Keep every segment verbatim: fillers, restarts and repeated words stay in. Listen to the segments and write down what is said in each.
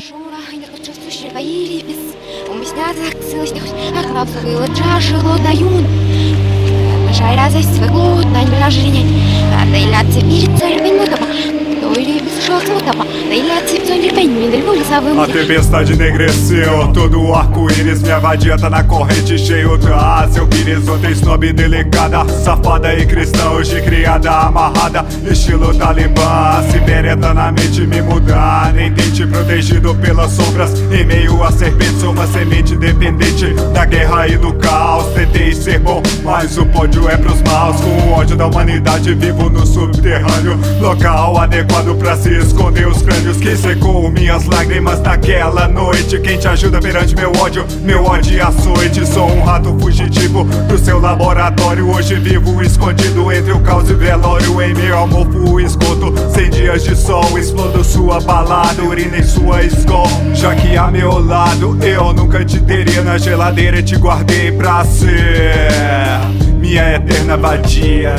Шура, и наркотические бои без уместят акцилочных, а хлопцы было чаши лодаюн. Шайра за свой год, на нежине, а да и ля теперь цель минутама, то или без шахтама, да и ля теперь bem, me dergulho, sabe? A tempestade enegreceu, todo o arco-íris me avadia, tá na corrente cheio da seu pires, ontem snob delicada, safada e cristã, hoje criada, amarrada, estilo talibã, Sibéria tá na mente me mudar, nem tente protegido pelas sombras, em meio a serpentes, sou uma semente dependente da guerra e do caos, tentei ser bom, mas o pódio é pros maus, com o ódio da humanidade vivo no subterrâneo, local adequado pra se esconder os crânios que secou minhas lágrimas naquela noite. Quem te ajuda perante meu ódio, meu ódio e açoite. Sou um rato fugitivo do seu laboratório, hoje vivo escondido entre o caos e velório, em meu almofo esgoto, sem dias de sol, explodo sua balada, urina em sua escola, já que a meu lado eu nunca te teria na geladeira, te guardei pra ser minha eterna vadia.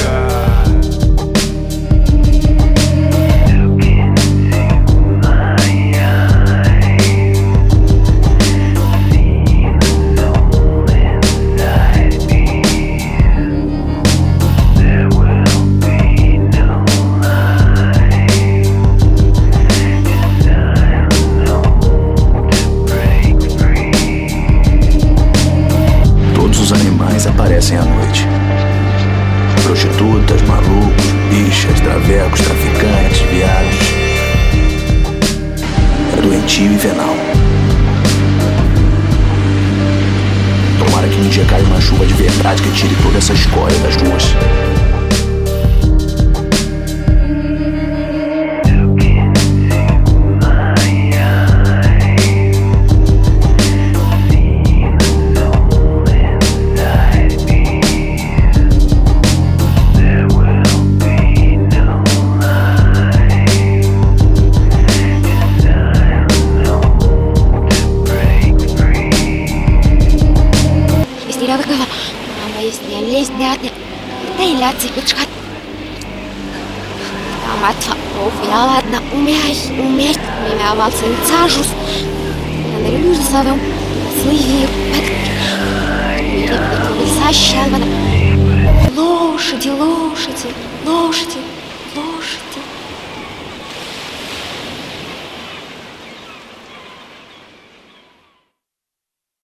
Aparecem à noite. Prostitutas, malucos, bichas, travecos, traficantes, viados. É doentio e venal. Tomara que um dia caia uma chuva de verdade que tire toda essa escória das ruas. Лезть не одни, да и ля тебе чхат. Там отфа, оф, я ладно, умеешь, умеешь, меня волцы цажус. Я нарелю за славем, слыви, пэт. Лисащая, лошади, лошади, лошади.